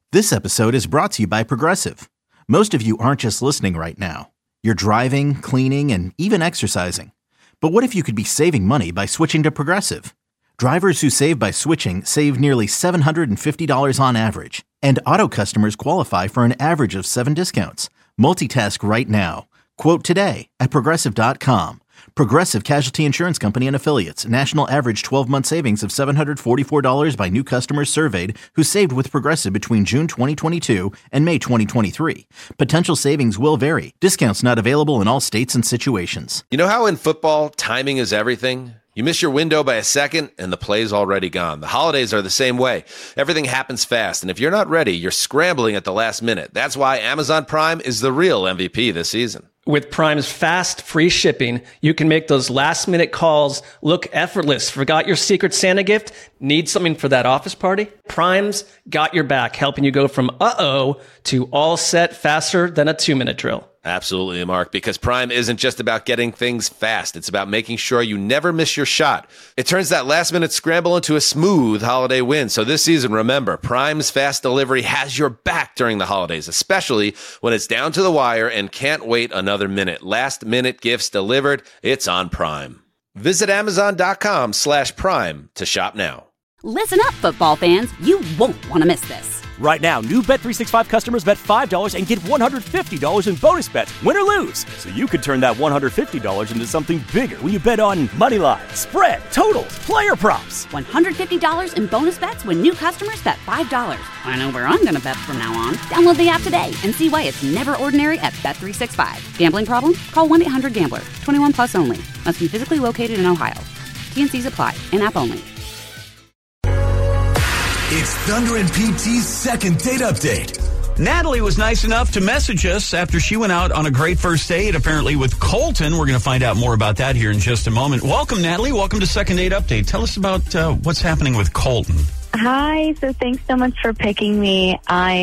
This episode is brought to you by Progressive. Most of you aren't just listening right now. You're driving, cleaning, and even exercising. But what if you could be saving money by switching to Progressive? Drivers who save by switching save nearly $750 on average. And auto customers qualify for an average of 7 discounts. Multitask right now. Quote today at Progressive.com. Progressive Casualty Insurance Company and Affiliates. National average 12-month savings of $744 by new customers surveyed who saved with Progressive between June 2022 and May 2023. Potential savings will vary. Discounts not available in all states and situations. You know how in football, timing is everything? You miss your window by a second, and the play's already gone. The holidays are the same way. Everything happens fast, and if you're not ready, you're scrambling at the last minute. That's why Amazon Prime is the real MVP this season. With Prime's fast, free shipping, you can make those last-minute calls look effortless. Forgot your Secret Santa gift? Need something for that office party? Prime's got your back, helping you go from uh-oh to all set faster than a 2-minute drill. Absolutely, Mark, because Prime isn't just about getting things fast. It's about making sure you never miss your shot. It turns that last-minute scramble into a smooth holiday win. So this season, remember, Prime's fast delivery has your back during the holidays, especially when it's down to the wire and can't wait another minute. Last-minute gifts delivered. It's on Prime. Visit Amazon.com/Prime to shop now. Listen up, football fans. You won't want to miss this. Right now, new Bet365 customers bet $5 and get $150 in bonus bets, win or lose. So you could turn that $150 into something bigger when you bet on moneyline, spread, totals, player props. $150 in bonus bets when new customers bet $5. I know where I'm going to bet from now on. Download the app today and see why it's never ordinary at Bet365. Gambling problem? Call 1-800-GAMBLER. 21 plus only. Must be physically located in Ohio. T&Cs apply. In-app only. It's Thunder and PT's second date update. Natalie was nice enough to message us after she went out on a great first date, apparently with Colton. We're going to find out more about that here in just a moment. Welcome, Natalie. Welcome to Second Date Update. Tell us about what's happening with Colton. Hi. So thanks so much for picking me.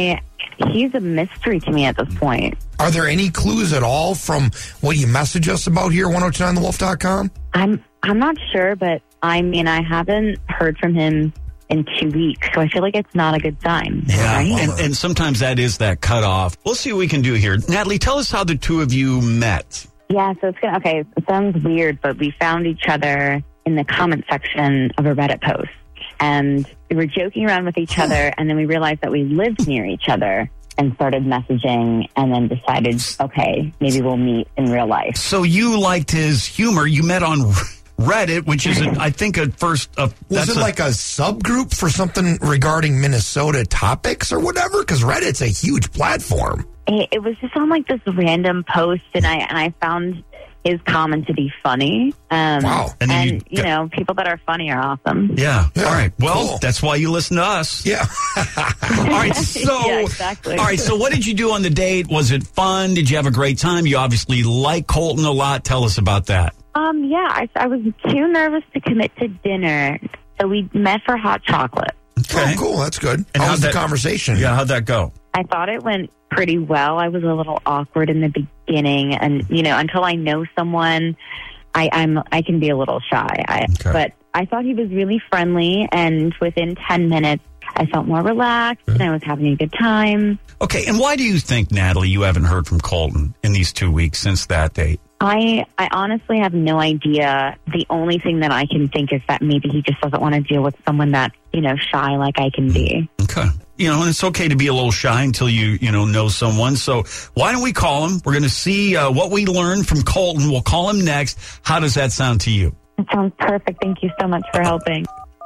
He's a mystery to me at this point. Are there any clues at all from what you message us about here, 1029thewolf.com? I'm not sure, but I haven't heard from him in 2 weeks, so I feel like it's not a good sign. Yeah, right? and sometimes that is that cutoff. We'll see what we can do here. Natalie, tell us how the two of you met. Yeah, so it sounds weird, but we found each other in the comment section of a Reddit post, and we were joking around with each other, and then we realized that we lived near each other and started messaging, and then decided, okay, maybe we'll meet in real life. So you liked his humor. You met on Reddit, which is, I think, at first... was it like a subgroup for something regarding Minnesota topics or whatever? Because Reddit's a huge platform. It was just on like this random post, and I found his comment to be funny. Wow. And you know, people that are funny are awesome. Yeah. All right. Well, cool. That's why you listen to us. Yeah. All right. So, yeah, exactly. All right. So what did you do on the date? Was it fun? Did you have a great time? You obviously like Colton a lot. Tell us about that. Yeah, I was too nervous to commit to dinner, so we met for hot chocolate. Okay. Oh, cool. That's good. And How was the conversation? Yeah, how'd that go? I thought it went pretty well. I was a little awkward in the beginning, and until I know someone, I can be a little shy. But I thought he was really friendly, and within 10 minutes, I felt more relaxed, and I was having a good time. Okay, and why do you think, Natalie, you haven't heard from Colton in these 2 weeks since that date? I honestly have no idea. The only thing that I can think is that maybe he just doesn't want to deal with someone that, shy like I can be. Okay. And it's okay to be a little shy until you know someone. So why don't we call him? We're going to see what we learned from Colton. We'll call him next. How does that sound to you? It sounds perfect. Thank you so much for helping.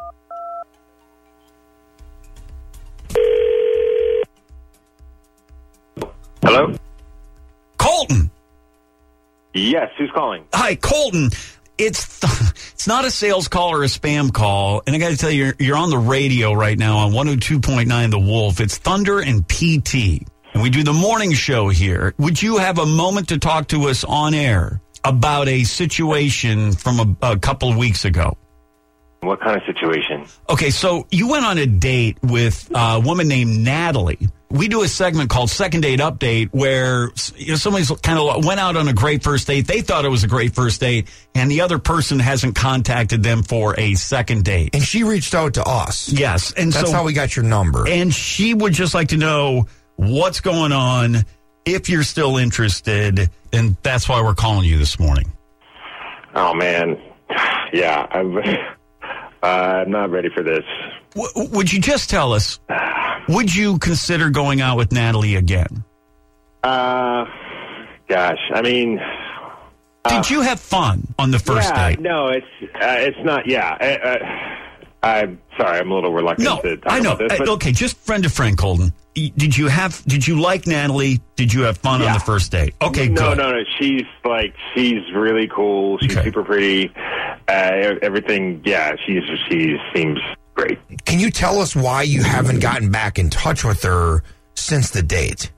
Hello? Colton! Yes, who's calling? Hi, Colton. It's not a sales call or a spam call. And I got to tell you, you're on the radio right now on 102.9 The Wolf. It's Thunder and PT. And we do the morning show here. Would you have a moment to talk to us on air about a situation from a couple of weeks ago? What kind of situation? Okay, so you went on a date with a woman named Natalie. we do a segment called Second Date Update where somebody's kind of went out on a great first date. They thought it was a great first date, and the other person hasn't contacted them for a second date. And she reached out to us. Yes. And that's how we got your number. And she would just like to know what's going on, if you're still interested, and that's why we're calling you this morning. Oh, man. Yeah, I'm not ready for this. Would you just tell us, would you consider going out with Natalie again? Gosh, I mean... Did you have fun on the first date? No, it's not, I'm sorry, I'm a little reluctant to talk about this. Okay, just friend to friend, Colton. Did you like Natalie? Did you have fun on the first date? Okay, good. No. She's really cool. She's super pretty. Everything, she seems great. Can you tell us why you haven't gotten back in touch with her since the date?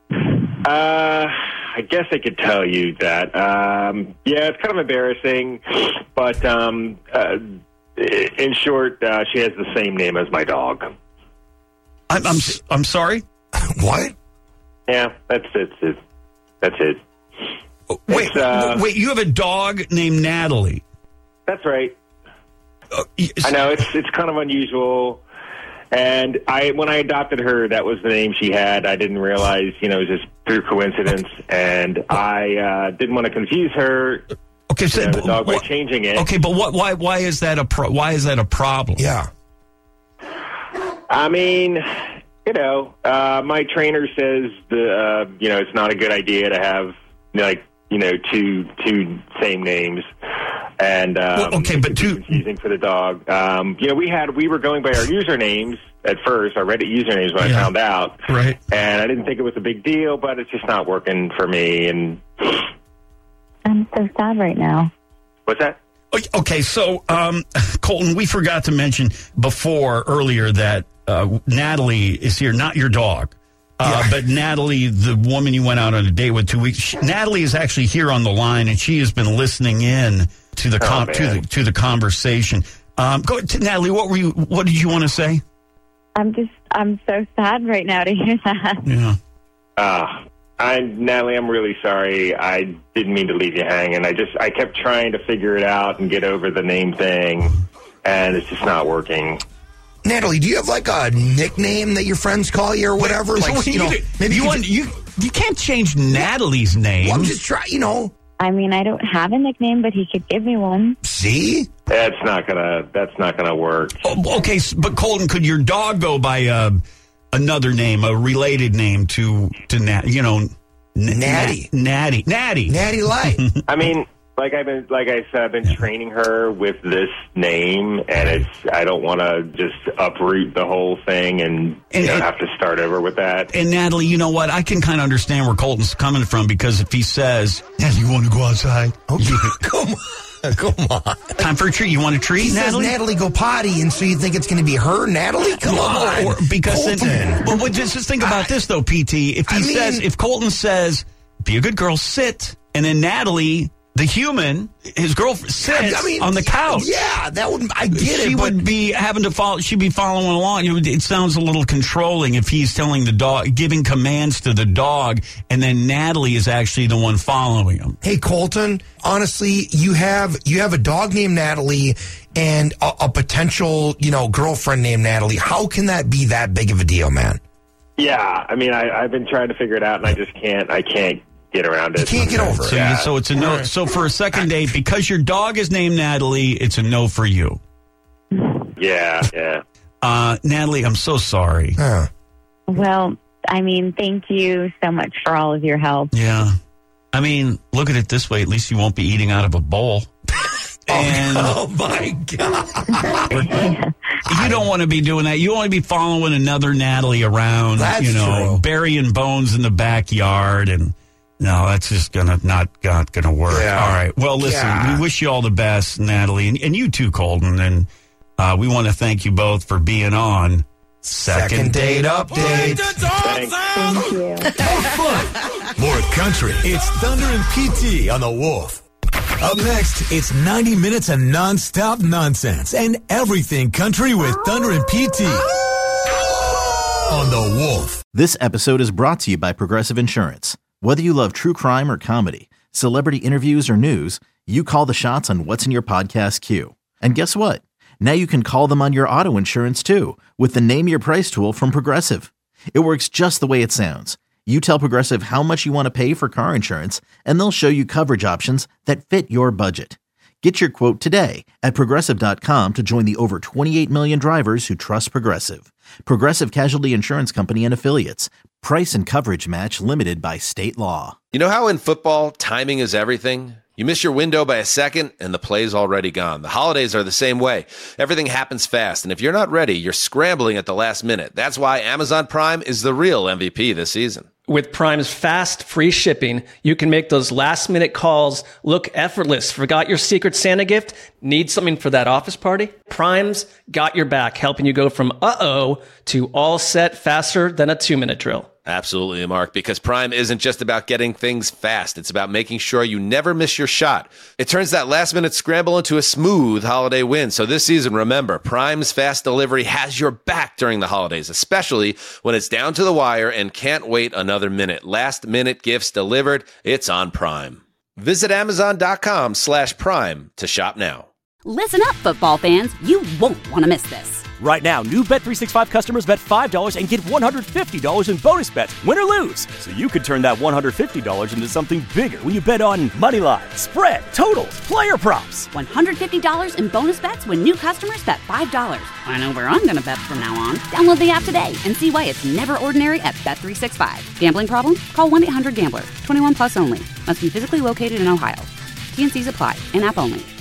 I guess I could tell you that. It's kind of embarrassing, but in short, she has the same name as my dog. I'm sorry? What? Yeah, that's it. That's it. Wait, you have a dog named Natalie? That's right. I know, it's kind of unusual. And when I adopted her, that was the name she had. I didn't realize, it was just through coincidence. And I didn't want to confuse her. Okay, so the dog by changing it. Okay, but why is that a problem? Yeah. I mean, my trainer says it's not a good idea to have two same names, and but too confusing for the dog. We were going by our usernames at first, our Reddit usernames when I found out, right? And I didn't think it was a big deal, but it's just not working for me, and I'm so sad right now. What's that? Okay, so Colton, we forgot to mention earlier that Natalie is here, not your dog. But Natalie, the woman you went out on a date with 2 weeks, Natalie is actually here on the line, and she has been listening in to the to the conversation. Go to Natalie. What did you want to say? I'm so sad right now to hear that. Yeah. Natalie, I'm really sorry. I didn't mean to leave you hanging. I kept trying to figure it out and get over the name thing, and it's just not working. Natalie, do you have like a nickname that your friends call you or whatever? Maybe you can't change Natalie's name. Well, I'm just trying, I mean, I don't have a nickname, but he could give me one. See? That's not gonna work. Oh, okay, but Colton, could your dog go by another name, a related name to Natty? Natty Light. I mean, like I said, I've been training her with this name, and I don't want to just uproot the whole thing and have to start over with that. And Natalie, you know what? I can kind of understand where Colton's coming from, because if he says, "You want to go outside?" Okay, come on. Time for a treat. You want a treat, he Natalie? Says Natalie go potty, and so you think it's going to be her, Natalie? Come on. But just think about this, though, PT. If Colton says, "Be a good girl, sit," and then Natalie, the human, his girlfriend, sits on the couch. Yeah, I get it. She would be having to follow. She'd be following along. It sounds a little controlling if he's telling the dog, giving commands to the dog, and then Natalie is actually the one following him. Hey, Colton, honestly, you have a dog named Natalie and a potential, girlfriend named Natalie. How can that be that big of a deal, man? Yeah, I mean, I've been trying to figure it out, and I just can't. I can't get around it. You can't get over it. So it's a no. So for a second date, because your dog is named Natalie, it's a no for you. Yeah. Natalie, I'm so sorry. Well, I mean, thank you so much for all of your help. Yeah. I mean, look at it this way. At least you won't be eating out of a bowl. Oh my God. You don't want to be doing that. You want to be following another Natalie around, That's true. burying bones in the backyard, and no, that's just not gonna work. Yeah. All right. Well, listen, we wish you all the best, Natalie, and you too, Colton, and we want to thank you both for being on Second Date Update. Thank you. More fun, more country. It's Thunder and PT on the Wolf. Up next, it's 90 minutes of nonstop nonsense and everything country with Thunder and PT. on the Wolf. This episode is brought to you by Progressive Insurance. Whether you love true crime or comedy, celebrity interviews or news, you call the shots on what's in your podcast queue. And guess what? Now you can call them on your auto insurance too with the Name Your Price tool from Progressive. It works just the way it sounds. You tell Progressive how much you want to pay for car insurance, and they'll show you coverage options that fit your budget. Get your quote today at Progressive.com to join the over 28 million drivers who trust Progressive. Progressive Casualty Insurance Company and Affiliates. Price and coverage match limited by state law. You know how in football, timing is everything? You miss your window by a second, and the play's already gone. The holidays are the same way. Everything happens fast, and if you're not ready, you're scrambling at the last minute. That's why Amazon Prime is the real MVP this season. With Prime's fast, free shipping, you can make those last-minute calls look effortless. Forgot your Secret Santa gift? Need something for that office party? Prime's got your back, helping you go from uh-oh to all set faster than a 2-minute drill. Absolutely, Mark, because Prime isn't just about getting things fast. It's about making sure you never miss your shot. It turns that last-minute scramble into a smooth holiday win. So this season, remember, Prime's fast delivery has your back during the holidays, especially when it's down to the wire and can't wait another minute. Last-minute gifts delivered. It's on Prime. Visit Amazon.com/Prime to shop now. Listen up, football fans. You won't want to miss this. Right now, new Bet365 customers bet $5 and get $150 in bonus bets, win or lose. So you could turn that $150 into something bigger when you bet on Moneyline, spread, totals, player props. $150 in bonus bets when new customers bet $5. I know where I'm going to bet from now on. Download the app today and see why it's never ordinary at Bet365. Gambling problem? Call 1-800-GAMBLER. 21 plus only. Must be physically located in Ohio. T&Cs apply. In-app only.